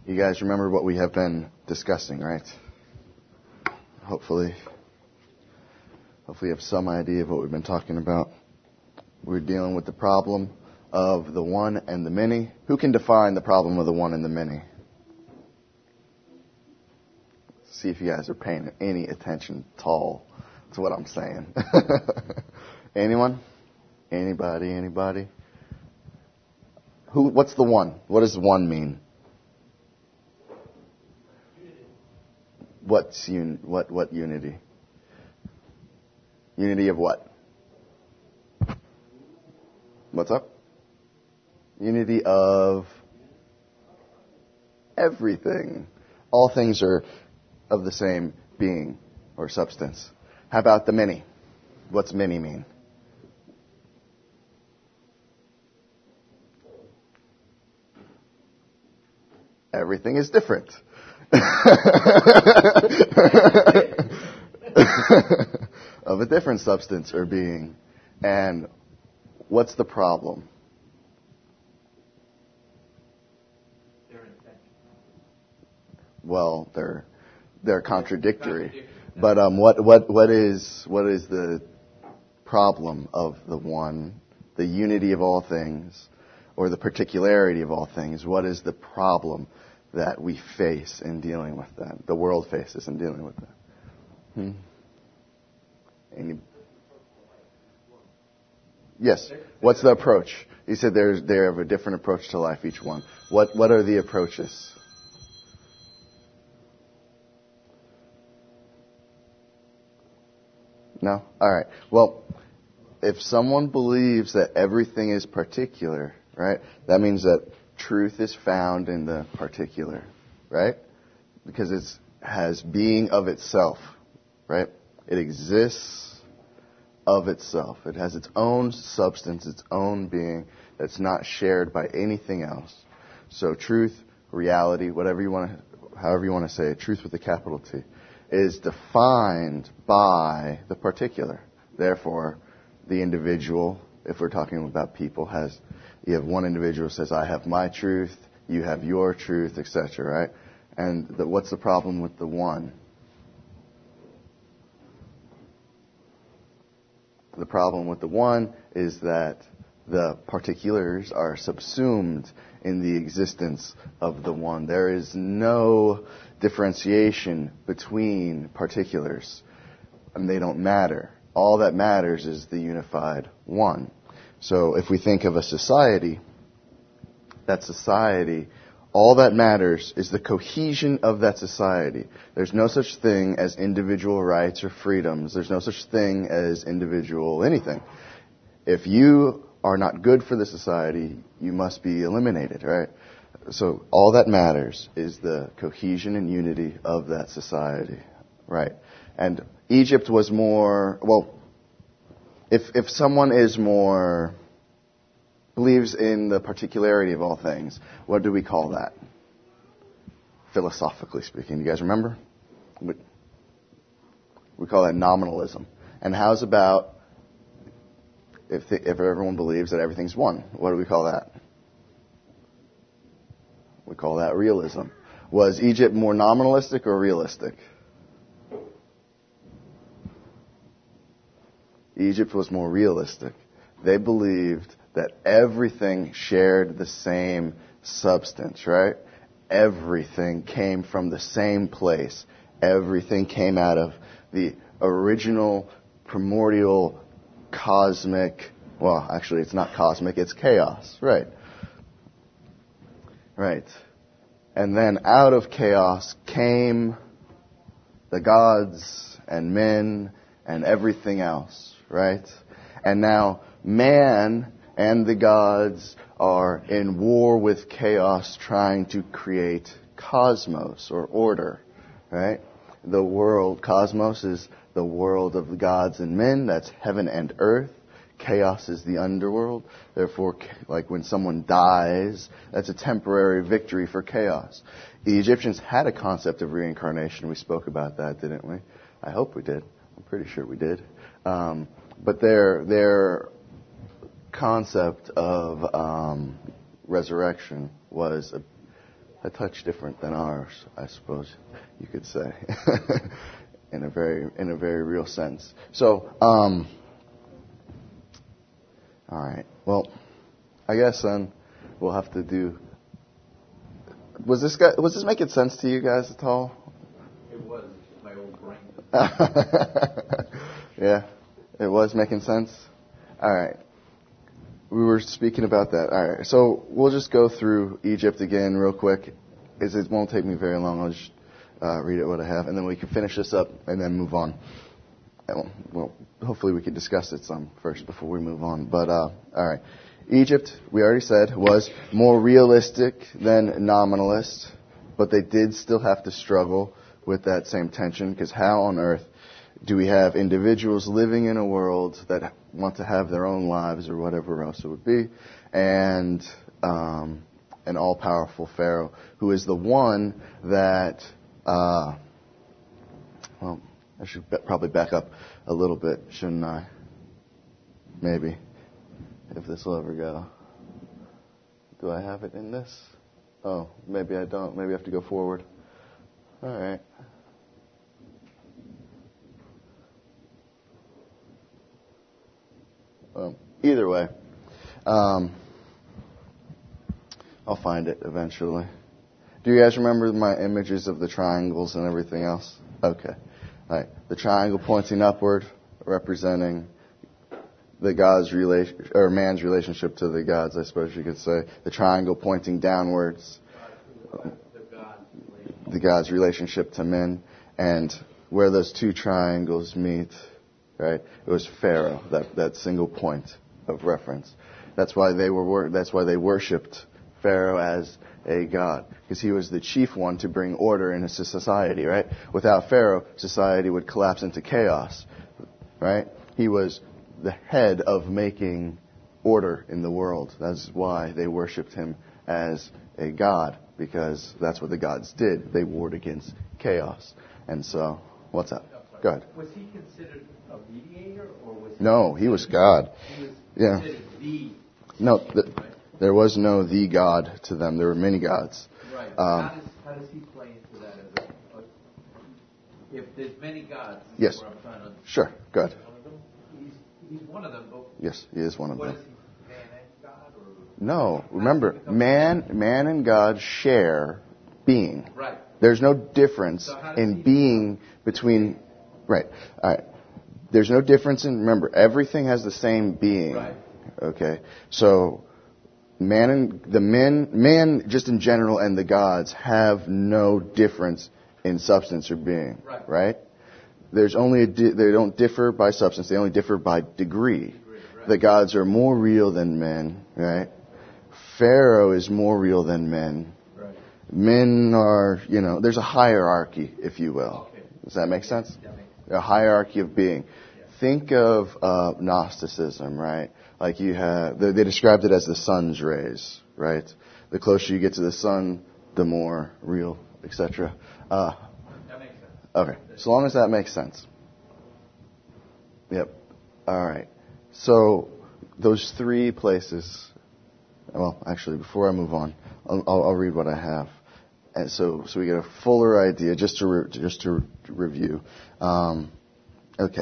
You guys remember what we have been discussing, right? Hopefully you have some idea of what we've been talking about. We're dealing with the problem of the one and the many. Who can define the problem of the one and the many? See if you guys are paying any attention at all to what I'm saying. Anyone? Anybody? What's the one? What does one mean? What unity? Unity of what? What's up? Unity of everything. All things are of the same being or substance. How about the many? What's many mean? Everything is different. Of a different substance or being. And what's the problem? Well, they're contradictory. But what is the problem of the one, the unity of all things, or the particularity of all things? What is the problem that we face in dealing with that? The world faces in dealing with that. Yes. What's the approach? You said they have a different approach to life, each one. What are the approaches? No? All right. Well, if someone believes that everything is particular, right, that means that truth is found in the particular, right? Because it has being of itself, right? It exists of itself. It has its own substance, its own being that's not shared by anything else. So truth, reality, however you want to say it, truth with a capital T, is defined by the particular. Therefore, the individual, if we're talking about people, you have one individual who says, I have my truth, you have your truth, etc., right? And what's the problem with the one? The problem with the one is that the particulars are subsumed in the existence of the one. There is no differentiation between particulars, and they don't matter. All that matters is the unified one. So if we think of a society, that society, all that matters is the cohesion of that society. There's no such thing as individual rights or freedoms. There's no such thing as individual anything. If you are not good for the society, you must be eliminated, right? So all that matters is the cohesion and unity of that society, right? And Egypt was more, well, if someone is more, believes in the particularity of all things, what do we call that? Philosophically speaking, you guys remember? We call that nominalism. And how's about if everyone believes that everything's one? What do we call that? We call that realism. Was Egypt more nominalistic or realistic? Egypt was more realistic. They believed that everything shared the same substance, right? Everything came from the same place. Everything came out of the original, primordial, cosmic, well, actually it's not cosmic, it's chaos, right? Right. And then out of chaos came the gods and men and everything else, right? And now man and the gods are in war with chaos, trying to create cosmos or order, right? The world, cosmos is the world of the gods and men, that's heaven and earth. Chaos is the underworld. Therefore, like when someone dies, that's a temporary victory for chaos. The Egyptians had a concept of reincarnation. We spoke about that, didn't we? I hope we did. I'm pretty sure we did. But their concept of resurrection was a touch different than ours, I suppose you could say, in a very real sense. So, all right. Well, I guess then we'll have to do. Was this making sense to you guys at all? It was. My old brain. Yeah, it was making sense. All right. We were speaking about that. All right. So we'll just go through Egypt again real quick. It won't take me very long. I'll just read it what I have, and then we can finish this up and then move on. Well, hopefully we can discuss it some first before we move on. But all right. Egypt, we already said, was more realistic than nominalist, but they did still have to struggle with that same tension, because how on earth do we have individuals living in a world that want to have their own lives or whatever else it would be, and an all-powerful Pharaoh who is the one that, well, I should probably back up a little bit, shouldn't I? Maybe, if this will ever go. Do I have it in this? Oh, maybe I don't. Maybe I have to go forward. All right. Either way, I'll find it eventually. Do you guys remember my images of the triangles and everything else? Okay. All right. The triangle pointing upward, representing the God's relation, or man's relationship to the gods, I suppose you could say. The triangle pointing downwards, the God's relationship to men, and where those two triangles meet, right? It was Pharaoh, that single point of reference. That's why they worshipped Pharaoh as a god, because he was the chief one to bring order in a society, right? Without Pharaoh, society would collapse into chaos, right? He was the head of making order in the world. That's why they worshipped him as a god, because that's what the gods did. They warred against chaos. And so, what's up? Go ahead. Was he considered a mediator, or was he? No, he was God. He was Yeah. considered the. No, right? there was no the God to them. There were many gods. Right. How does he play into that? If there's many gods, this is Yes. where I'm trying to. Sure. Go ahead. One of them? He's one of them, but. Yes, he is one of What them. is he? Man and God, or? No, remember, man and God share being. Right. There's no difference So how does in he being between. Right. All right. There's no difference in. Remember, everything has the same being. Right. Okay. So, man just in general, and the gods have no difference in substance or being. Right. Right. There's only they don't differ by substance. They only differ by degree. Right. The gods are more real than men. Right. Pharaoh is more real than men. Right. Men are, there's a hierarchy, if you will. Okay. Does that make sense? That makes sense. A hierarchy of being. Yeah. Think of Gnosticism, right? Like you have, they described it as the sun's rays, right? The closer you get to the sun, the more real, etc. That makes sense. Okay, as long as that makes sense. Yep. All right. So those three places. Well, actually, before I move on, I'll read what I have, and so we get a fuller idea, just to review. Okay.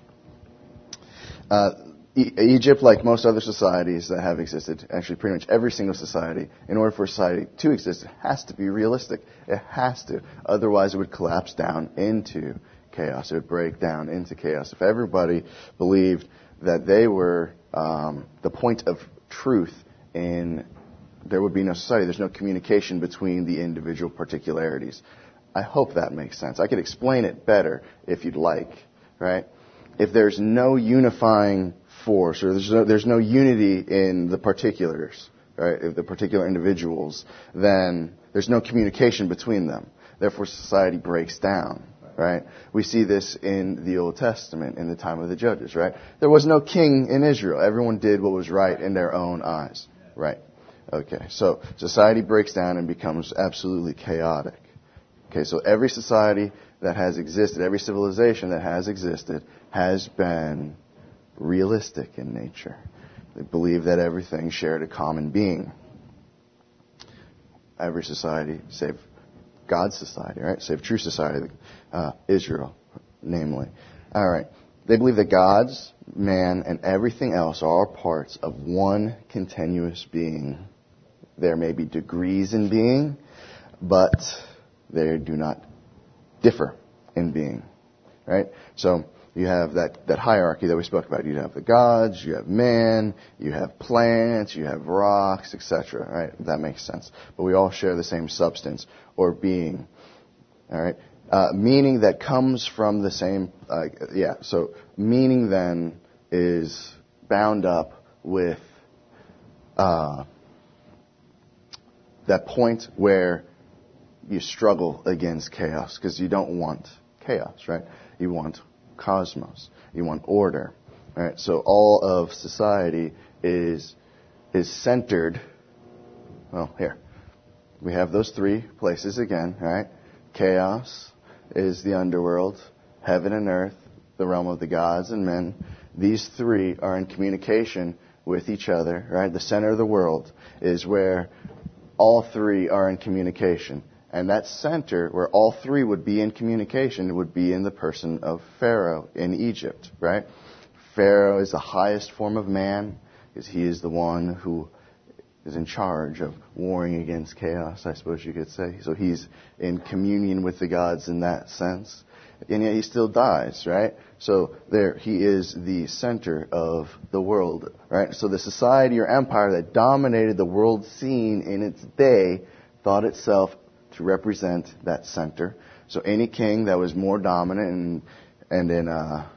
Egypt, like most other societies that have existed, actually pretty much every single society, in order for a society to exist, it has to be realistic. It has to. Otherwise, it would collapse down into chaos. It would break down into chaos. If everybody believed that they were the point of truth, there would be no society. There's no communication between the individual particularities. I hope that makes sense. I could explain it better if you'd like, right? If there's no unifying force, or there's no unity in the particulars, right? If the particular individuals, then there's no communication between them. Therefore, society breaks down, right? We see this in the Old Testament, in the time of the judges, right? There was no king in Israel. Everyone did what was right in their own eyes. Right. Okay. So society breaks down and becomes absolutely chaotic. Okay. So every society that has existed, every civilization that has existed, has been realistic in nature. They believe that everything shared a common being. every society save God's society, right? Save true society, Israel, namely. All right. They believe that God's, man, and everything else are all parts of one continuous being. There may be degrees in being, but they do not differ in being, right? So you have that hierarchy that we spoke about. You have the gods, you have man, you have plants, you have rocks, etc., right? That makes sense. But we all share the same substance or being, all right? Meaning that comes from the same, so meaning then is bound up with that point where you struggle against chaos, because you don't want chaos, right? You want cosmos. You want order, right? So all of society is centered, well, here. We have those three places again, right? Chaos is the underworld, heaven and earth, the realm of the gods and men. These three are in communication with each other, right? The center of the world is where all three are in communication. And that center where all three would be in communication would be in the person of Pharaoh in Egypt, right? Pharaoh is the highest form of man, because he is the one who is in charge of warring against chaos, I suppose you could say. So he's in communion with the gods in that sense. And yet he still dies, right? So there, he is the center of the world, right? So the society or empire that dominated the world scene in its day thought itself to represent that center. So any king that was more dominant and in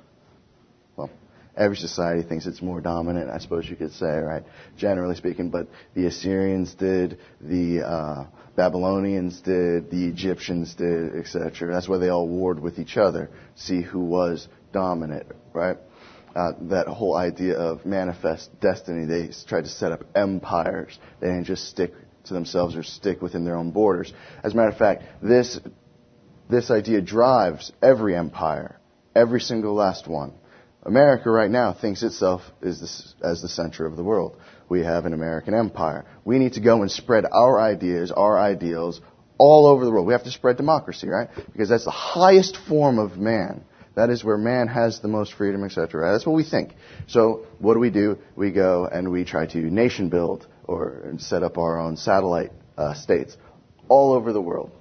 every society thinks it's more dominant, I suppose you could say, right? Generally speaking, but the Assyrians did, the Babylonians did, the Egyptians did, etc. That's why they all warred with each other, see who was dominant, right? That whole idea of manifest destiny, they tried to set up empires. They didn't just stick to themselves or stick within their own borders. As a matter of fact, this idea drives every empire, every single last one. America right now thinks itself as the center of the world. We have an American empire. We need to go and spread our ideas, our ideals all over the world. We have to spread democracy, right? Because that's the highest form of man. That is where man has the most freedom, etc. That's what we think. So what do? We go and we try to nation build or set up our own satellite states all over the world.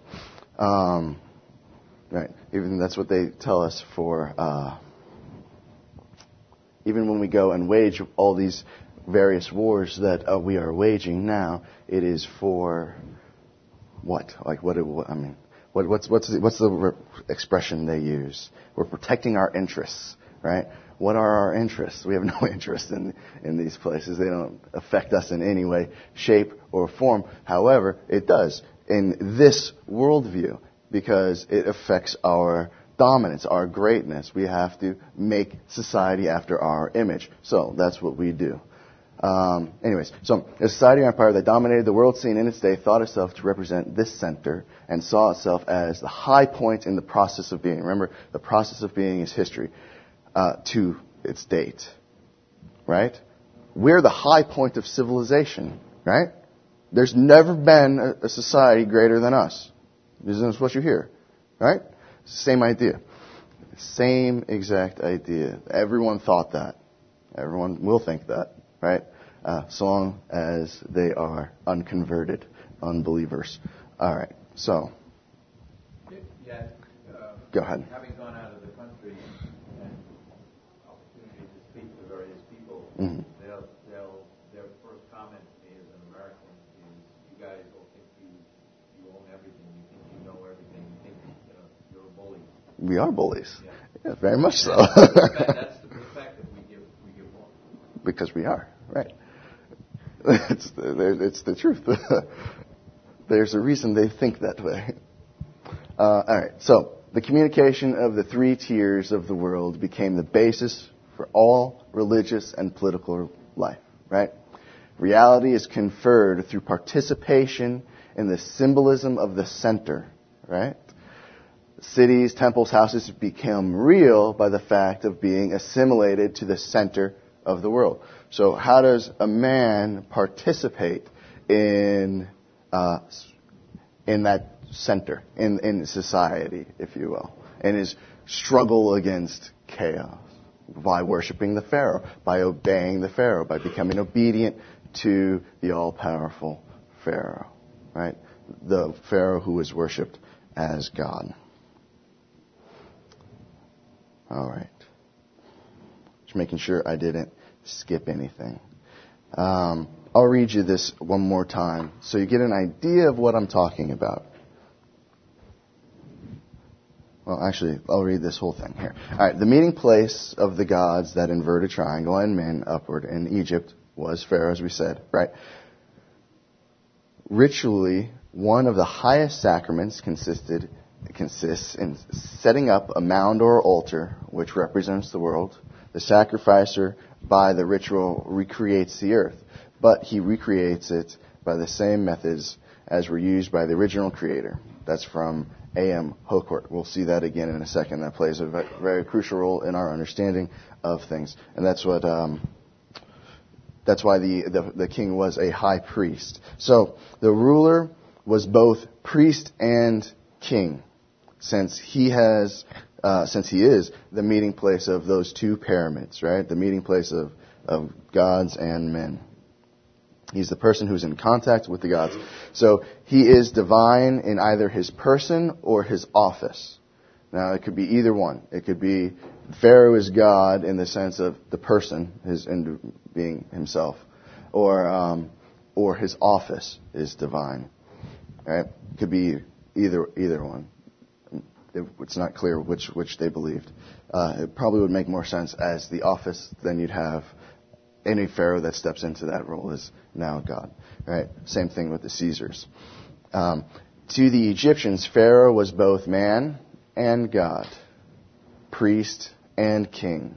Right? Even that's what they tell us for. Even when we go and wage all these various wars that we are waging now, it is for what? Like what? I mean, what's the expression they use? We're protecting our interests, right? What are our interests? We have no interest in these places. They don't affect us in any way, shape, or form. However, it does in this worldview because it affects our dominance, our greatness. We have to make society after our image. So that's what we do. Anyways, so a society or empire that dominated the world scene in its day thought itself to represent this center and saw itself as the high point in the process of being. Remember, the process of being is history to its date, right? We're the high point of civilization, right? There's never been a society greater than us. Isn't this what you hear, right? Same idea. Same exact idea. Everyone thought that. Everyone will think that, right? So long as they are unconverted unbelievers. All right. So, yeah, go ahead. Having gone out of the country and opportunity to speak to various people, Mm-hmm. their first comment to me as an American is, "You guys all think you own everything. You think you know everything. You think you're a bully." We are bullies. Yeah, very much so. That's the perspective we give off. Because we are, right? It's the truth. There's a reason they think that way. All right. So the communication of the three tiers of the world became the basis for all religious and political life, right? Reality is conferred through participation in the symbolism of the center, right? Cities, temples, houses become real by the fact of being assimilated to the center of the world. So how does a man participate in in that center, in society, if you will, in his struggle against chaos, by worshiping the Pharaoh, by obeying the Pharaoh, by becoming obedient to the all-powerful Pharaoh, right? The Pharaoh who is worshipped as God. All right. Just making sure I didn't skip anything. I'll read you this one more time so you get an idea of what I'm talking about. Well, actually, I'll read this whole thing here. All right. The meeting place of the gods that invert a triangle and men upward in Egypt was Pharaoh, as we said, right? Ritually, one of the highest sacraments consists in setting up a mound or altar, which represents the world. The sacrificer, by the ritual, recreates the earth, but he recreates it by the same methods as were used by the original creator. That's from A.M. Hocourt. We'll see that again in a second. That plays a very crucial role in our understanding of things, and that's what. That's why the king was a high priest. So the ruler was both priest and king, since he is the meeting place of those two pyramids, right? The meeting place of gods and men. He's the person who's in contact with the gods. So he is divine in either his person or his office. Now, it could be either one. It could be Pharaoh is God in the sense of the person, his being himself, or his office is divine. Right? It could be either one. It's not clear which they believed. It probably would make more sense as the office. Then you'd have any Pharaoh that steps into that role is now God. Right? Same thing with the Caesars. To the Egyptians, Pharaoh was both man and God, priest and king.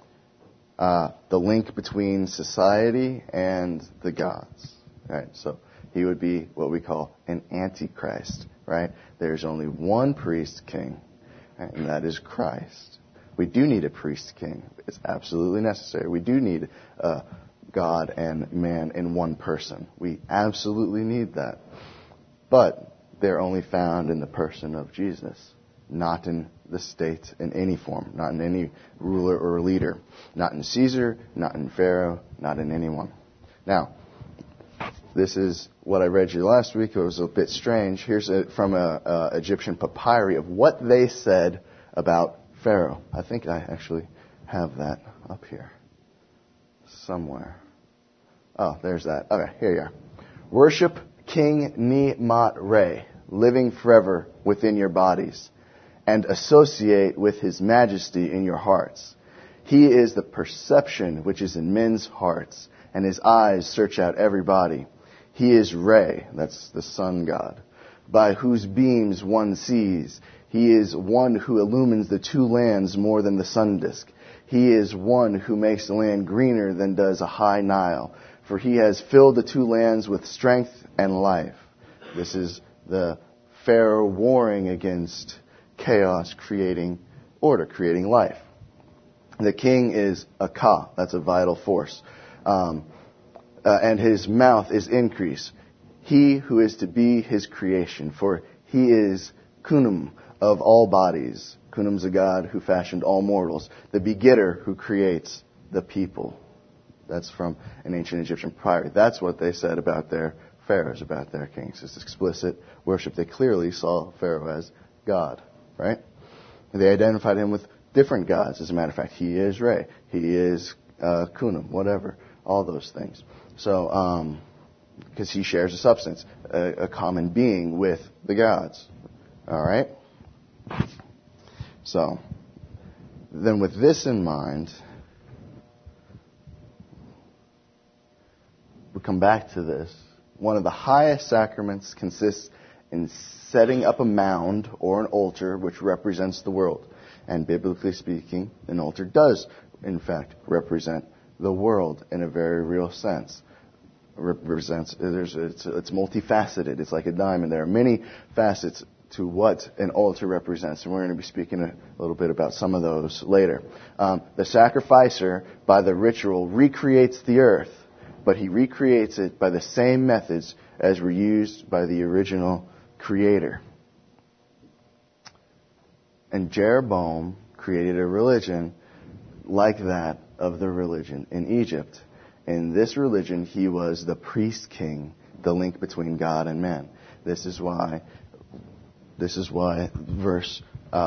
The link between society and the gods. Right? So he would be what we call an antichrist. Right? There's only one priest king, right? And that is Christ. We do need a priest king. It's absolutely necessary. We do need God and man in one person. We absolutely need that. But they're only found in the person of Jesus, not in the state in any form, not in any ruler or leader, not in Caesar, not in Pharaoh, not in anyone. Now, this is what I read you last week. It was a bit strange. Here's from a Egyptian papyri of what they said about Pharaoh. I think I actually have that up here somewhere. Oh, there's that. Okay, here you are. Worship King Ni-Mot-Re, living forever within your bodies, and associate with his majesty in your hearts. He is the perception which is in men's hearts, and his eyes search out every body. He is Re, that's the sun god, by whose beams one sees. He is one who illumines the two lands more than the sun disk. He is one who makes the land greener than does a high Nile, for he has filled the two lands with strength and life. This is the Pharaoh warring against chaos, creating order, creating life. The king is a Ka, that's a vital force. And his mouth is increase. He who is to be his creation, for he is Khnum of all bodies. Khnum's a god who fashioned all mortals. The begetter who creates the people. That's from an ancient Egyptian papyri. That's what they said about their pharaohs, about their kings. It's explicit worship. They clearly saw Pharaoh as God, right? And they identified him with different gods. As a matter of fact, he is Re. He is Khnum, whatever. All those things. So, because he shares a substance, a common being with the gods. All right? So, then with this in mind, we come back to this. One of the highest sacraments consists in setting up a mound or an altar which represents the world. And biblically speaking, an altar does, in fact, represent the world in a very real sense. It's multifaceted. It's like a diamond. There are many facets to what an altar represents, and we're going to be speaking a little bit about some of those later. The sacrificer, by the ritual, recreates the earth, but he recreates it by the same methods as were used by the original creator. And Jeroboam created a religion like that of the religion in Egypt. In this religion, he was the priest king, the link between God and man. This is why verse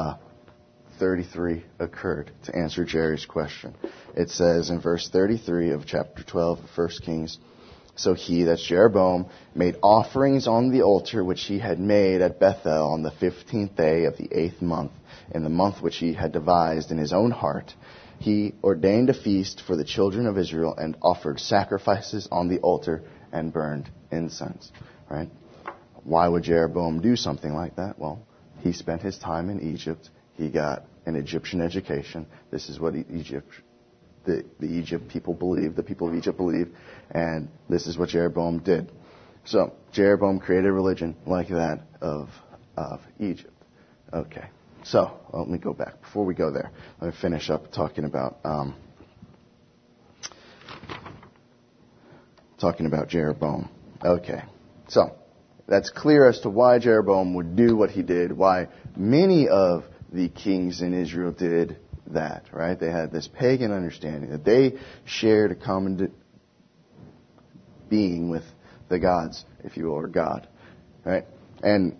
33 occurred, to answer Jerry's question. It says in verse 33 of chapter 12 of 1 Kings, "So he," that's Jeroboam, "made offerings on the altar which he had made at Bethel on the 15th day of the 8th month, in the month which he had devised in his own heart. He ordained a feast for the children of Israel and offered sacrifices on the altar and burned incense." Right? Why would Jeroboam do something like that? Well, he spent his time in Egypt. He got an Egyptian education. This is what the people of Egypt believed, and this is what Jeroboam did. So Jeroboam created a religion like that of Egypt. Okay. So let me go back. Before we go there, let me finish up talking about Jeroboam. Okay. So that's clear as to why Jeroboam would do what he did, why many of the kings in Israel did that, right? They had this pagan understanding that they shared a common being with the gods, if you will, or God, right? And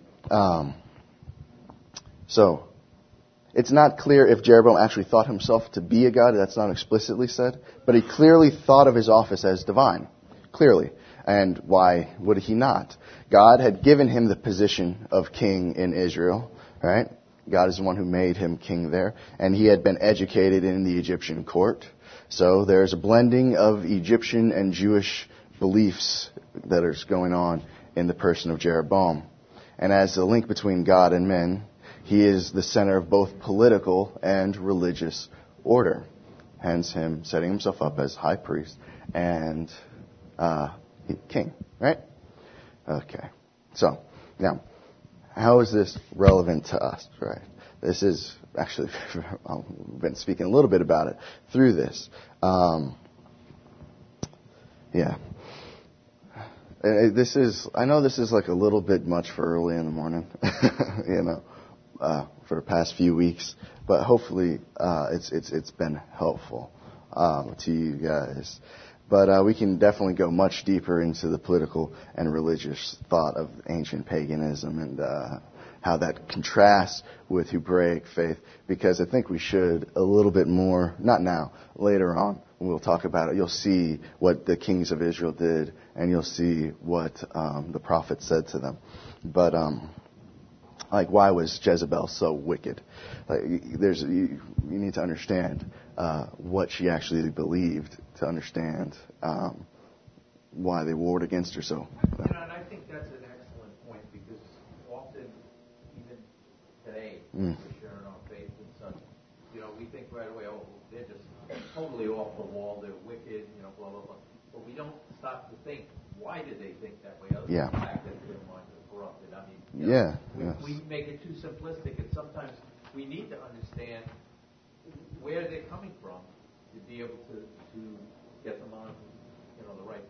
so it's not clear if Jeroboam actually thought himself to be a god. That's not explicitly said. But he clearly thought of his office as divine. Clearly. And why would he not? God had given him the position of king in Israel, right? God is the one who made him king there. And he had been educated in the Egyptian court. So there's a blending of Egyptian and Jewish beliefs that is going on in the person of Jeroboam. And as the link between God and men, he is the center of both political and religious order. Hence him setting himself up as high priest and king, right? Okay. So, now, how is this relevant to us, right? This is actually, I've been speaking a little bit about it through this. I know this is like a little bit much for early in the morning, for the past few weeks, but hopefully it's been helpful to you guys. But we can definitely go much deeper into the political and religious thought of ancient paganism and how that contrasts with Hebraic faith, because I think we should a little bit more, not now, later on, when we'll talk about it. You'll see what the kings of Israel did, and you'll see what the prophet said to them. But why was Jezebel so wicked? You need to understand what she actually believed to understand why they warred against her so. And I think that's an excellent point, because often, even today, we're sharing our faith and such, we think right away, oh, they're just totally off the wall, they're wicked, blah, blah, blah. But we don't stop to think, why did they think that way, other than the fact that their minds are corrupted. I mean, we make it too simplistic, and sometimes we need to understand where they're coming from to be able to get them on, the right.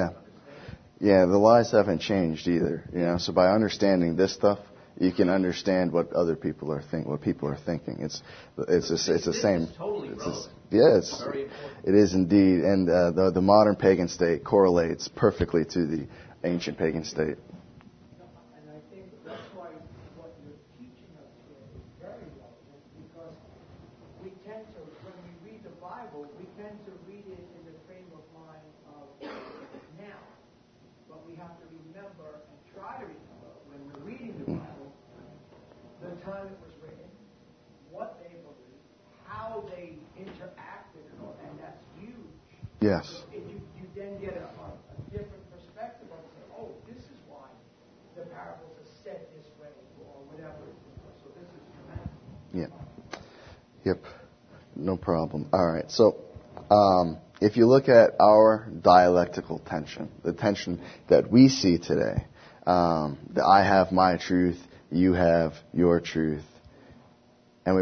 Yeah, the lies haven't changed either. So by understanding this stuff, you can understand what other people are thinking. It's the same. It's totally relevant. Yes, very important. It is indeed, and the modern pagan state correlates perfectly to the ancient pagan state. And I think that's why what you're teaching us here is very relevant, because we tend to, when we read the Bible, we tend to read it in the frame of mind of now. But we have to remember and try to remember when we're reading the Bible, the time it was written, what they believed, how they interacted, and that's huge. Yes. You then get a different perspective of saying, oh, this is why the parables are said this way, or whatever. So this is tremendous. Yeah. Yep. No problem. All right. So, if you look at our dialectical tension, the tension that we see today, that I have my truth, you have your truth, and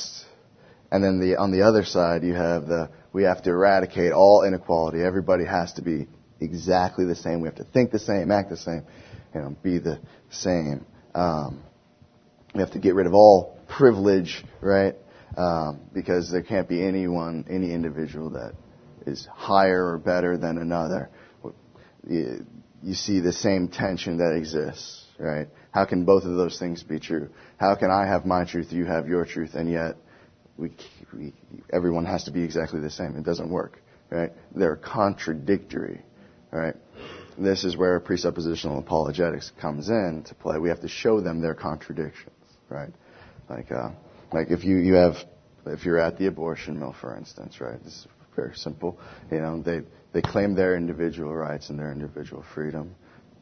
then on the other side, you have we have to eradicate all inequality. Everybody has to be exactly the same. We have to think the same, act the same, be the same. We have to get rid of all privilege, right? Because there can't be any individual that is higher or better than another. You see the same tension that exists, right? How can both of those things be true? How can I have my truth, you have your truth, and yet everyone has to be exactly the same? It doesn't work, right? They're contradictory, right? This is where presuppositional apologetics comes in to play. We have to show them their contradictions, right? Like if you're at the abortion mill, for instance, right? This is very simple. They claim their individual rights and their individual freedom,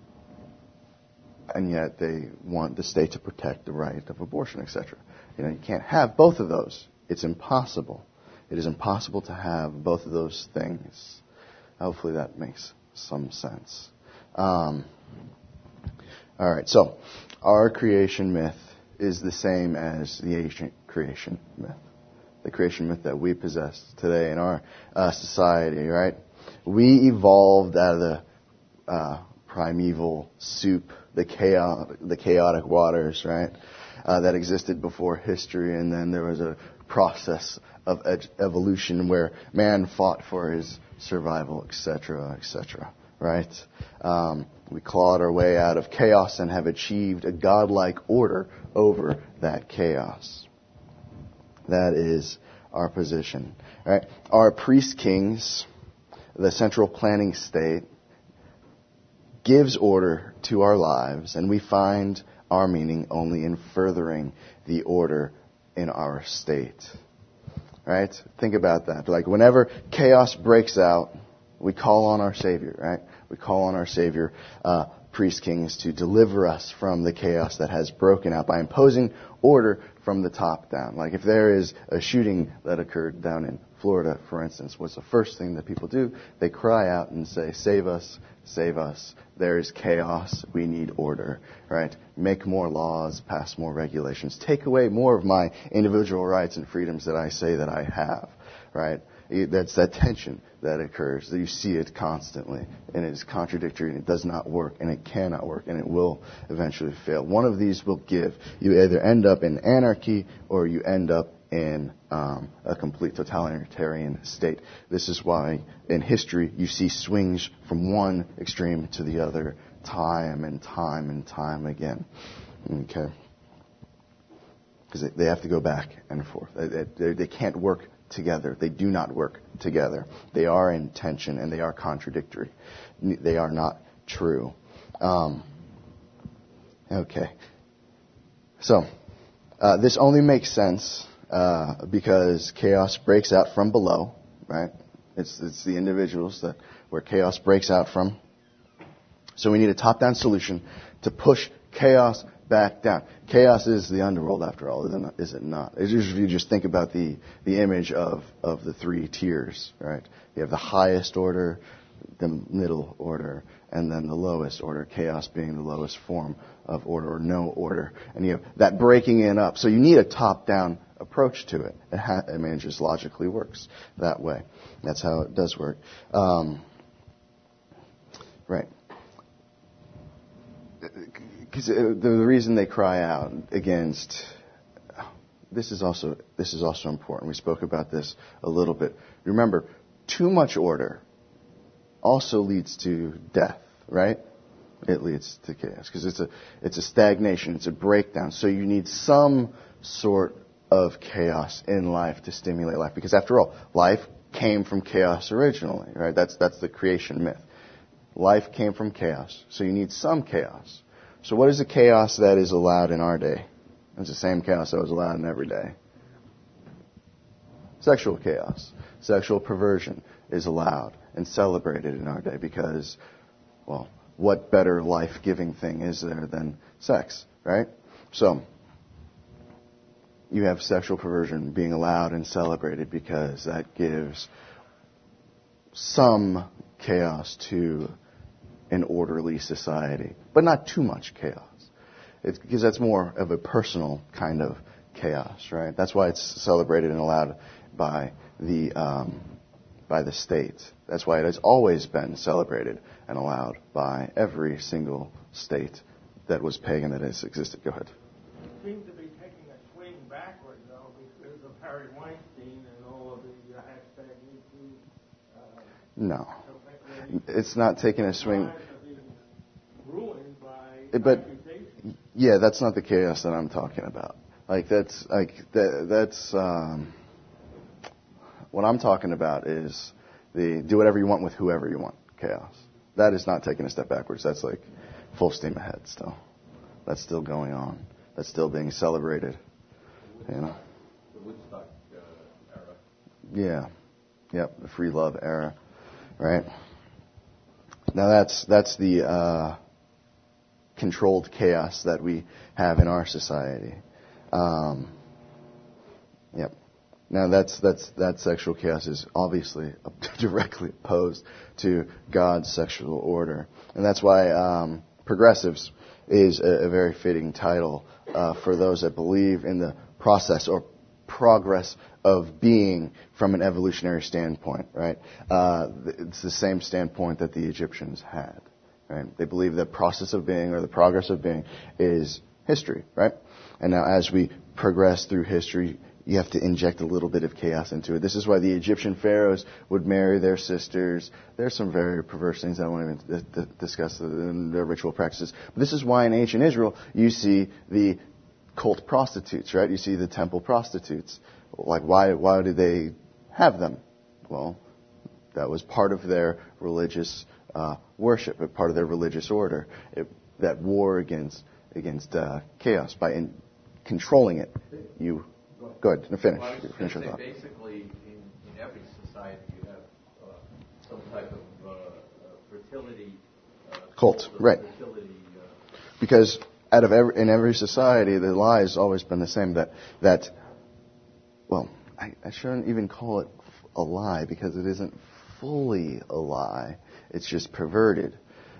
and yet they want the state to protect the right of abortion, etc. You can't have both of those. It's impossible. It is impossible to have both of those things. Hopefully that makes some sense. All right, so our creation myth is the same as the ancient creation myth, the creation myth that we possess today in our society, right? We evolved out of the primeval soup, the chaotic waters, right, that existed before history, and then there was a process of evolution where man fought for his survival, etc., right? We clawed our way out of chaos and have achieved a godlike order over that chaos. That is our position, right? Our priest kings, the central planning state, gives order to our lives, and we find our meaning only in furthering the order in our state. Right? Think about that. Like whenever chaos breaks out, we call on our Savior, right? We call on our Savior, priest kings, to deliver us from the chaos that has broken out by imposing order from the top down. Like if there is a shooting that occurred down in Florida, for instance, what's the first thing that people do? They cry out and say, "Save us, save us. There is chaos. We need order," right? Make more laws, pass more regulations, take away more of my individual rights and freedoms that I say that I have, right? That's that tension that occurs. You see it constantly, and it is contradictory, and it does not work, and it cannot work, and it will eventually fail. One of these will give. You either end up in anarchy or you end up in a complete totalitarian state. This is why in history you see swings from one extreme to the other time and time and time again. Okay? Because they have to go back and forth. They can't work together. They do not work together. They are in tension and they are contradictory. They are not true. Okay. So, this only makes sense because chaos breaks out from below, right? It's the individuals where chaos breaks out from. So we need a top-down solution to push chaos back down. Chaos is the underworld, after all, is it not? If you just think about the image of the three tiers, right? You have the highest order, the middle order, and then the lowest order, chaos being the lowest form of order or no order. And you have that breaking it up. So you need a top-down approach to it. It just logically works that way. That's how it does work. Right. Because the reason they cry out against this is also important. We spoke about this a little bit. Remember, too much order also leads to death, right? It leads to chaos because it's a stagnation, it's a breakdown. So you need some sort of chaos in life to stimulate life, because after all, life came from chaos originally, right? That's the creation myth. Life came from chaos, so you need some chaos. So what is the chaos that is allowed in our day? It's the same chaos that was allowed in every day. Sexual chaos. Sexual perversion is allowed and celebrated in our day because, well, what better life-giving thing is there than sex, right? So, you have sexual perversion being allowed and celebrated because that gives some chaos to an orderly society, but not too much chaos. It's because that's more of a personal kind of chaos, right? That's why it's celebrated and allowed by the state. That's why it has always been celebrated and allowed by every single state that was pagan that has existed. Go ahead. It seems to be taking a swing backward, though, because of Harry Weinstein and all of the hashtag #MeToo. No. It's not taking a swing. Lives are being ruined by But accusations. yeah, that's not the chaos that I'm talking about. That's what I'm talking about is the do whatever you want with whoever you want chaos. That is not taking a step backwards. That's like full steam ahead still. That's still going on. That's still being celebrated. You know. The Woodstock era. Yeah. Yep. The free love era. Right. Now that's the controlled chaos that we have in our society. Yep. Now that sexual chaos is obviously directly opposed to God's sexual order, and that's why progressives is a very fitting title for those that believe in the process or progress of being from an evolutionary standpoint, right? It's the same standpoint that the Egyptians had, right? They believe the process of being or the progress of being is history, right? And now as we progress through history, you have to inject a little bit of chaos into it. This is why the Egyptian pharaohs would marry their sisters. There's some very perverse things I won't even discuss in their ritual practices. But this is why in ancient Israel you see the cult prostitutes, right? You see the temple prostitutes. Like, why did they have them? Well, that was part of their religious worship, part of their religious order. That war against chaos by controlling it. You go ahead and finish. Well, I was just finish your going to thought. say, basically, in every society, you have some type of fertility Cult, right? Fertility, Because in every society, the lie has always been the same. That well, I shouldn't even call it a lie because it isn't fully a lie. It's just perverted.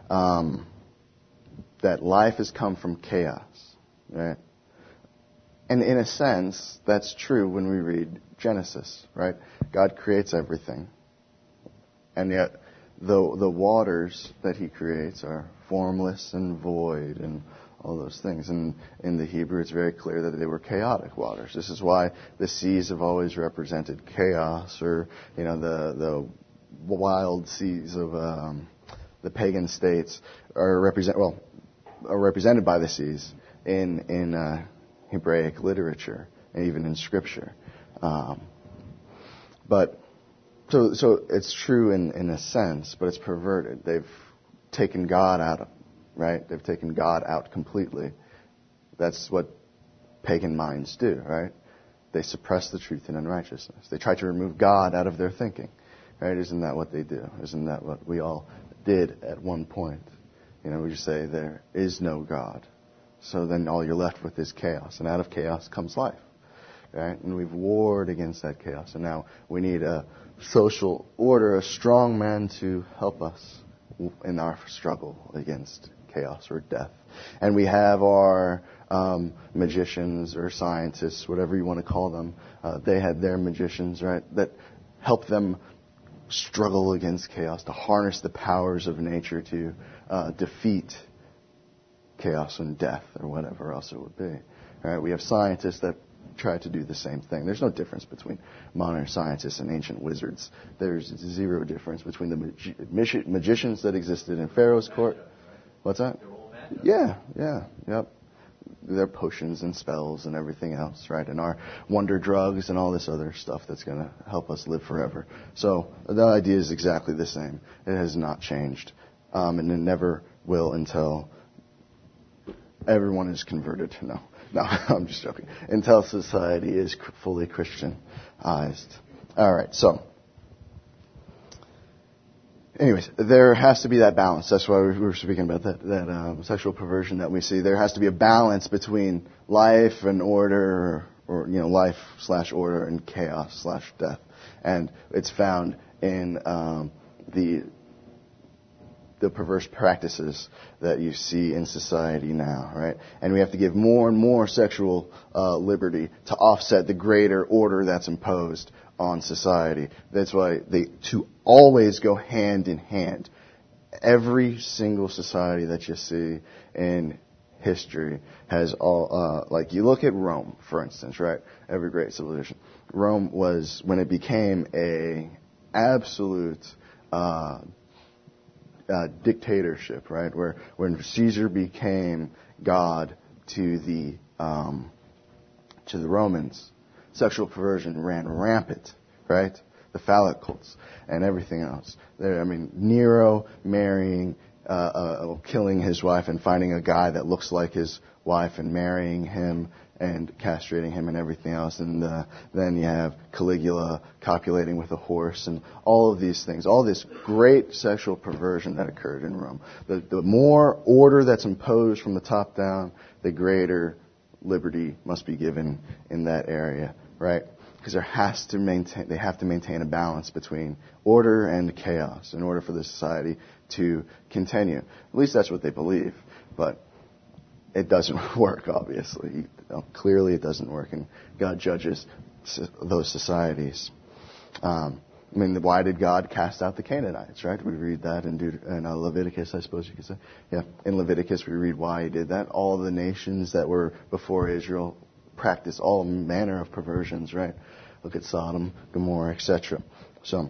That life has come from chaos, right? And in a sense, that's true when we read Genesis, right? God creates everything. And yet, the waters that He creates are formless and void and all those things. And in the Hebrew, it's very clear that they were chaotic waters. This is why the seas have always represented chaos, or the wild seas of the pagan states are represented by the seas in Hebraic literature and even in Scripture. But so it's true in a sense, but it's perverted. They've taken God out, right? They've taken God out completely. That's what pagan minds do, right? They suppress the truth in unrighteousness. They try to remove God out of their thinking, right? Isn't that what they do? Isn't that what we all did at one point? We just say there is no God. So then all you're left with is chaos. And out of chaos comes life, right? And we've warred against that chaos. And now we need a social order, a strong man to help us in our struggle against chaos or death. And we have our magicians or scientists, whatever you want to call them. They had their magicians, right, that help them struggle against chaos, to harness the powers of nature to defeat chaos and death or whatever else it would be. All right, we have scientists that try to do the same thing. There's no difference between modern scientists and ancient wizards. There's zero difference between the magicians that existed in Pharaoh's court. What's that? Yeah, yep. Their potions and spells and everything else, right? And our wonder drugs and all this other stuff that's going to help us live forever. So the idea is exactly the same. It has not changed. And it never will until everyone is converted. No, I'm just joking. Until society is fully Christianized. All right, so anyways, there has to be that balance. That's why we were speaking about that sexual perversion that we see. There has to be a balance between life and order, or life/order and chaos/death, and it's found in the perverse practices that you see in society now, right? And we have to give more and more sexual liberty to offset the greater order that's imposed on society. That's why they two always go hand in hand. Every single society that you see in history has all, like you look at Rome, for instance, right? Every great civilization. Rome was, when it became a absolute dictatorship, right? When Caesar became God to the Romans, sexual perversion ran rampant, right? The phallic cults and everything else. Nero marrying, killing his wife and finding a guy that looks like his wife and marrying him and castrating him and everything else. And then you have Caligula copulating with a horse and all of these things. All this great sexual perversion that occurred in Rome. The more order that's imposed from the top down, the greater liberty must be given in that area, right? Because they have to maintain a balance between order and chaos in order for the society to continue. At least that's what they believe. But it doesn't work, obviously. Clearly it doesn't work, and God judges those societies. Why did God cast out the Canaanites, right? We read that in Leviticus, I suppose you could say. Yeah, in Leviticus we read why he did that. All the nations that were before Israel practice all manner of perversions, right? Look at Sodom, Gomorrah, etc. So,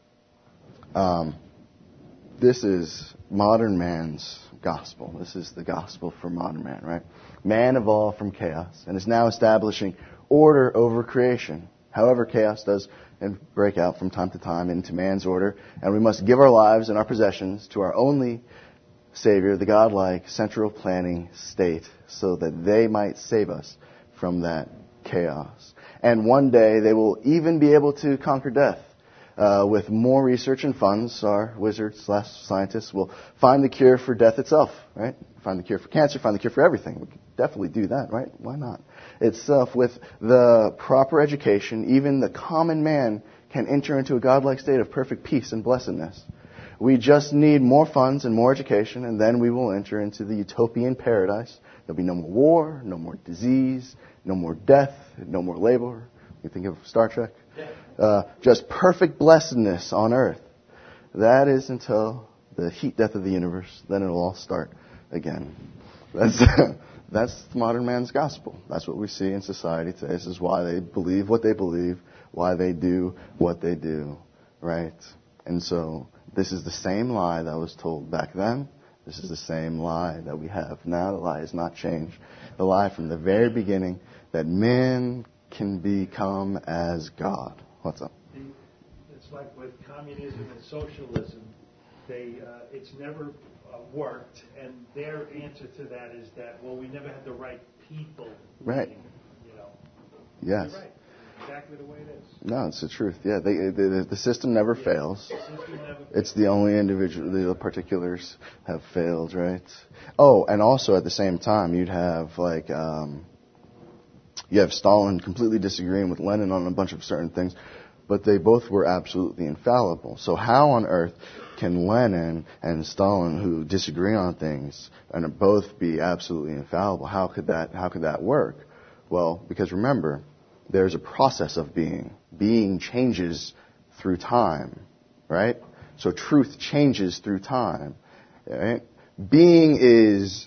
this is modern man's gospel. This is the gospel for modern man, right? Man evolved from chaos and is now establishing order over creation. However, chaos does break out from time to time into man's order, and we must give our lives and our possessions to our only Savior, the godlike central planning state, so that they might save us from that chaos. And one day they will even be able to conquer death. With more research and funds, our wizards/scientists will find the cure for death itself, right? Find the cure for cancer, find the cure for everything. We can definitely do that, right? Why not? Itself, with the proper education, even the common man can enter into a godlike state of perfect peace and blessedness. We just need more funds and more education, and then we will enter into the utopian paradise. There'll be no more war, no more disease, no more death, no more labor. You think of Star Trek? Just perfect blessedness on earth. That is until the heat death of the universe. Then it'll all start again. That's modern man's gospel. That's what we see in society today. This is why they believe what they believe, why they do what they do, right? And so this is the same lie that was told back then. This is the same lie that we have now. The lie has not changed. The lie from the very beginning that men can become as God. What's up? It's like with communism and socialism, it's never worked, and their answer to that is that, well, we never had the right people. Right. Yes. You're right. Exactly the way it is. No, it's the truth. Yeah, the system never fails. The system never fails. It's the only individual, the particulars have failed, right? Oh, and also at the same time, you'd have you have Stalin completely disagreeing with Lenin on a bunch of certain things, but they both were absolutely infallible. So how on earth can Lenin and Stalin, who disagree on things, and both be absolutely infallible? How could that work? Well, because remember, there's a process of being. Being changes through time, right? So truth changes through time, right? Being is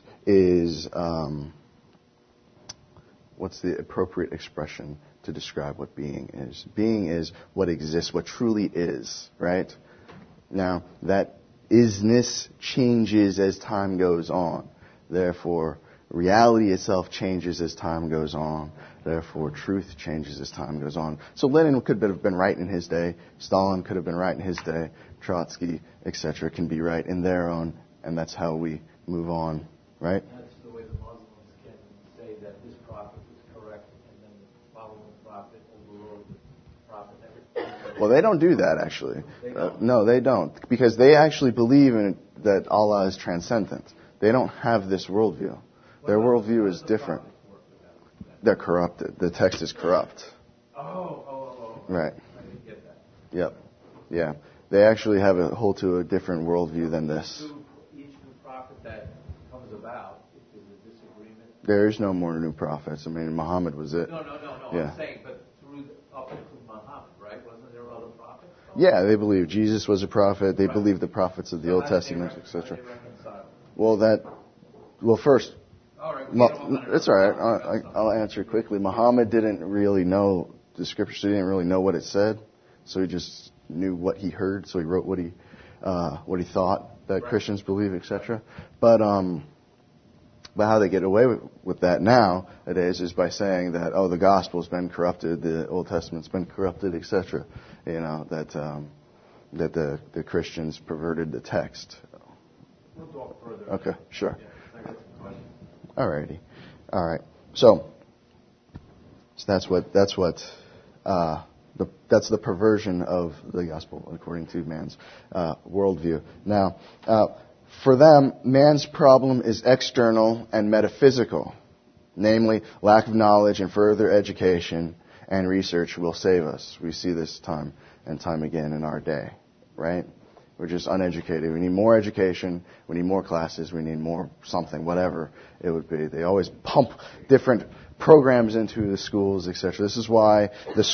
what's the appropriate expression to describe what being is? Being is what exists, what truly is, right? Now, that isness changes as time goes on. Therefore, reality itself changes as time goes on. Therefore, truth changes as time goes on. So Lenin could have been right in his day. Stalin could have been right in his day. Trotsky, etc., can be right in their own. And that's how we move on, right? That's the way the Muslims can say that this prophet was correct, and then the following prophet overrode the prophet. Well, they don't do that, actually. No, they don't. Because they actually believe that Allah is transcendent. They don't have this worldview. Their worldview is different. They're corrupted. The text is corrupt. Oh. Right. I didn't get that. Yep. Yeah. They actually hold to a different worldview than this. Each new prophet that comes about is a disagreement. There is no more new prophets. I mean, Muhammad was it. No. Yeah. I'm saying, but up into Muhammad, right? Wasn't there other prophets? Yeah, they believe Jesus was a prophet. They believe the prophets of the Old Testament, etc. Well, first, All right. We get them all It's all right. I'll answer quickly. Muhammad didn't really know the scriptures. He didn't really know what it said, so he just knew what he heard. So he wrote what he thought that Christians believe, etc. But how they get away with that nowadays is by saying that the gospel's been corrupted, the Old Testament's been corrupted, etc. That the Christians perverted the text. We'll talk further. Okay, sure. Yeah, I got some questions. Alrighty. All right. So that's the perversion of the gospel according to man's worldview. Now, for them, man's problem is external and metaphysical, namely lack of knowledge and further education and research will save us. We see this time and time again in our day, right? We're just uneducated. We need more education. We need more classes. We need more something, whatever it would be. They always pump different programs into the schools, etc. This is why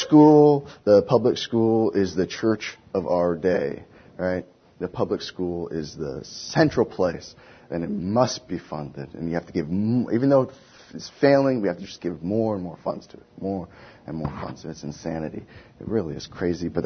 the public school, is the church of our day, right? The public school is the central place, and it must be funded. And you have to give, even though it's failing, we have to just give more and more funds to it, more and more funds. It's insanity. It really is crazy, but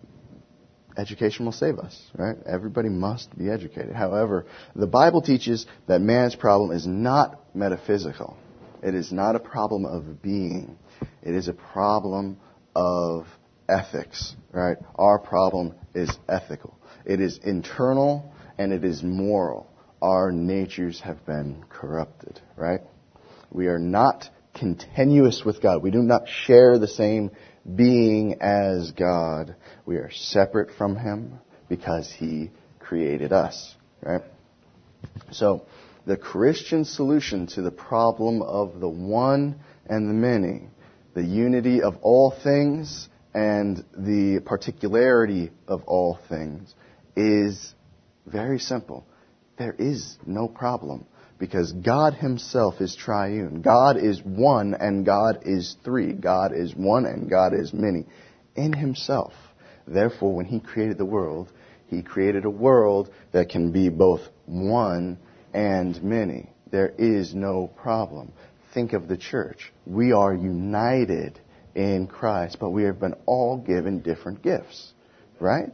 education will save us, right? Everybody must be educated. However, the Bible teaches that man's problem is not metaphysical. It is not a problem of being. It is a problem of ethics, right? Our problem is ethical. It is internal and it is moral. Our natures have been corrupted, right? We are not continuous with God. We do not share the same being as God. We are separate from Him because He created us, right? So, the Christian solution to the problem of the one and the many, the unity of all things and the particularity of all things, is very simple. There is no problem because God Himself is triune. God is one and God is three. God is one and God is many in Himself. Therefore, when He created the world, He created a world that can be both one and many. There is no problem. Think of the church. We are united in Christ, but we have been all given different gifts, right?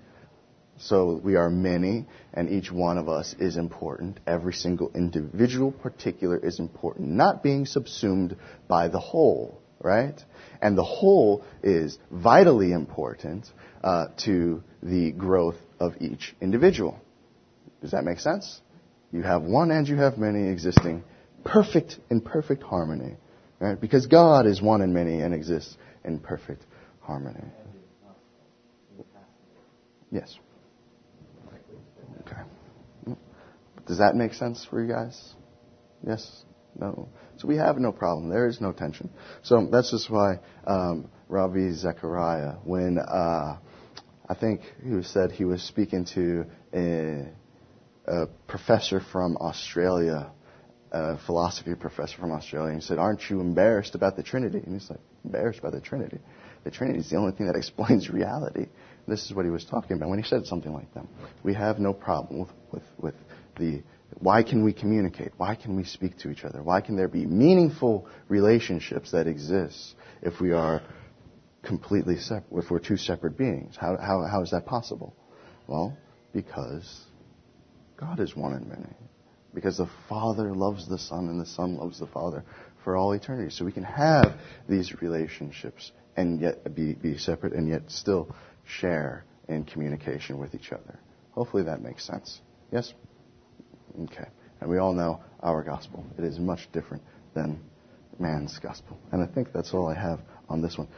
So we are many, and each one of us is important. Every single individual particular is important, not being subsumed by the whole, right? And the whole is vitally important to the growth of each individual. Does that make sense? You have one and you have many existing in perfect harmony, right? Because God is one and many and exists in perfect harmony. Yes. Okay. Does that make sense for you guys? Yes? No? So we have no problem. There is no tension. So that's just why Ravi Zachariah, when I think he was speaking to a professor from Australia, a philosophy professor from Australia, and he said, "Aren't you embarrassed about the Trinity?" And he's like, "Embarrassed by the Trinity? The Trinity is the only thing that explains reality." This is what he was talking about when he said something like that. We have no problem with the why can we communicate? Why can we speak to each other? Why can there be meaningful relationships that exist if we are completely separate, if we're two separate beings? How is that possible? Well, because God is one and many. Because the Father loves the Son and the Son loves the Father for all eternity. So we can have these relationships and yet be separate and yet still share in communication with each other. Hopefully that makes sense. Yes? Okay. And we all know our gospel. It is much different than man's gospel. And I think that's all I have on this one.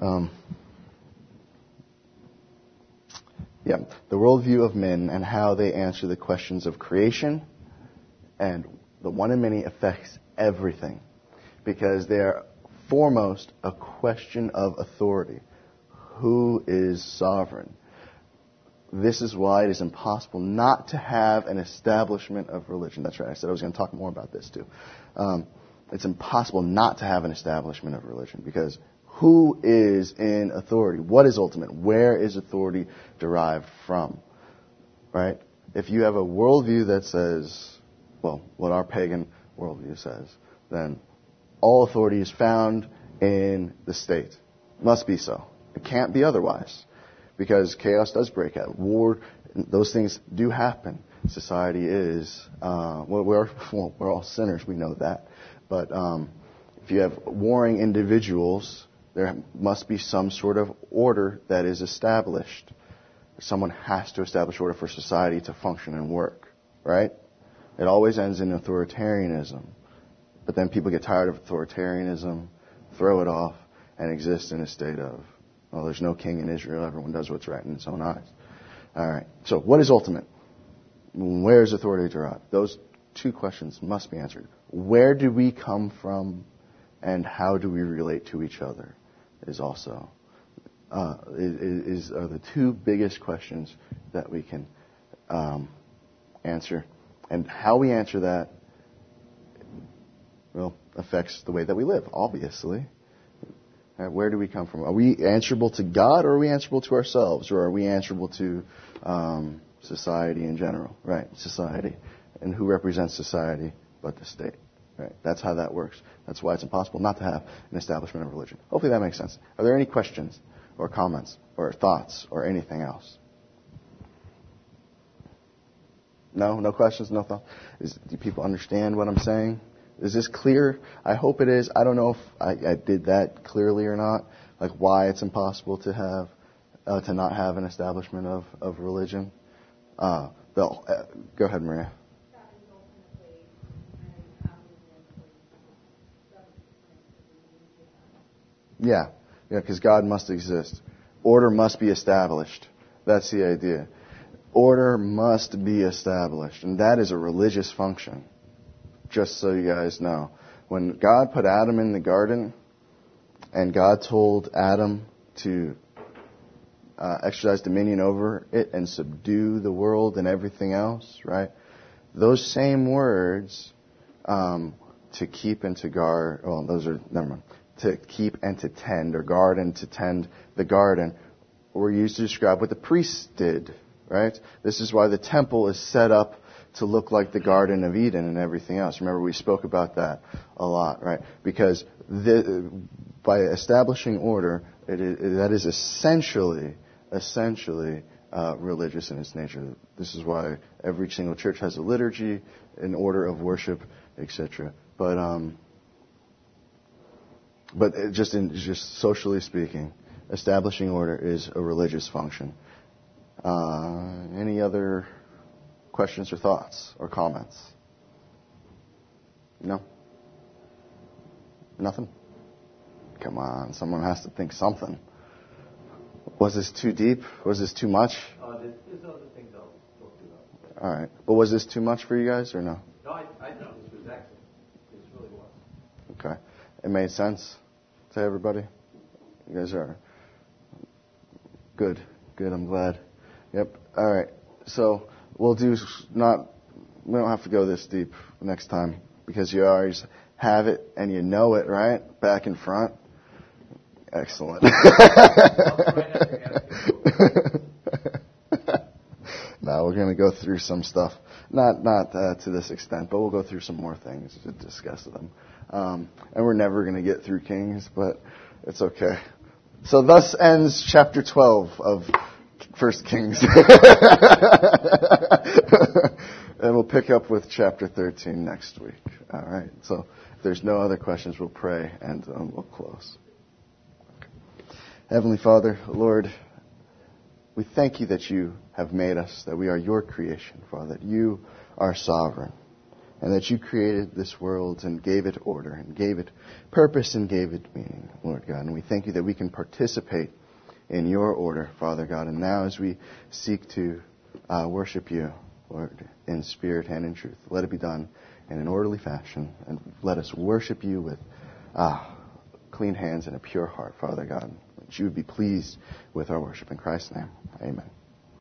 The worldview of men and how they answer the questions of creation and the one and many affects everything because they're foremost a question of authority. Who is sovereign? This is why it is impossible not to have an establishment of religion. That's right. I said I was going to talk more about this too. It's impossible not to have an establishment of religion because who is in authority? What is ultimate? Where is authority derived from? Right? If you have a worldview that says, well, what our pagan worldview says, then all authority is found in the state. Must be so. It can't be otherwise. Because chaos does break out. War, those things do happen. Society is, we're all sinners, we know that. But if you have warring individuals, there must be some sort of order that is established. Someone has to establish order for society to function and work, right? It always ends in authoritarianism. But then people get tired of authoritarianism, throw it off, and exist in a state of, well, there's no king in Israel. Everyone does what's right in its own eyes. All right. So what is ultimate? Where is authority derived? Those two questions must be answered. Where do we come from, and how do we relate to each other? Is also are the two biggest questions that we can answer, and how we answer that, well, affects the way that we live. Obviously. Where do we come from? Are we answerable to God, or are we answerable to ourselves, or are we answerable to society in general? Right, society. And who represents society but the state? Right, that's how that works. That's why it's impossible not to have an establishment of religion. Hopefully that makes sense. Are there any questions or comments or thoughts or anything else? No? No questions? No thoughts? Do people understand what I'm saying? Is this clear? I hope it is. I don't know if I did that clearly or not. Like why it's impossible to have to not have an establishment of religion. Go ahead, Maria. Yeah, because God must exist. Order must be established. That's the idea. Order must be established, and that is a religious function. Just so you guys know. When God put Adam in the garden, and God told Adam to exercise dominion over it and subdue the world and everything else, right? Those same words, to keep and to guard, well, those are, never mind. To keep and to tend, or guard and to tend the garden, were used to describe what the priests did, right? This is why the temple is set up to look like the Garden of Eden and everything else. Remember, we spoke about that a lot, right? Because by establishing order, that is essentially religious in its nature. This is why every single church has a liturgy, an order of worship, etc. But just socially speaking, establishing order is a religious function. Any other questions or thoughts or comments? No? Nothing? Come on, someone has to think something. Was this too deep? Was this too much? There's other things I'll talk to you about. All right. But was this too much for you guys or no? No, I think this was excellent. This really was. Okay. It made sense to everybody? You guys are good. Good, I'm glad. Yep. All right. So we don't have to go this deep next time because you always have it and you know it, right? Back and front. Excellent. No, we're going to go through some stuff. Not to this extent, but we'll go through some more things to discuss them. And we're never going to get through Kings, but it's okay. So thus ends chapter 12 of 1 Kings. And we'll pick up with chapter 13 next week. All right. So if there's no other questions, we'll pray and we'll close. Okay. Heavenly Father, Lord, we thank you that you have made us, that we are your creation, Father, that you are sovereign, and that you created this world and gave it order and gave it purpose and gave it meaning, Lord God. And we thank you that we can participate in your order, Father God. And now as we seek to worship you, Lord, in spirit and in truth, let it be done in an orderly fashion. And let us worship you with clean hands and a pure heart, Father God. That you would be pleased with our worship. In Christ's name, amen.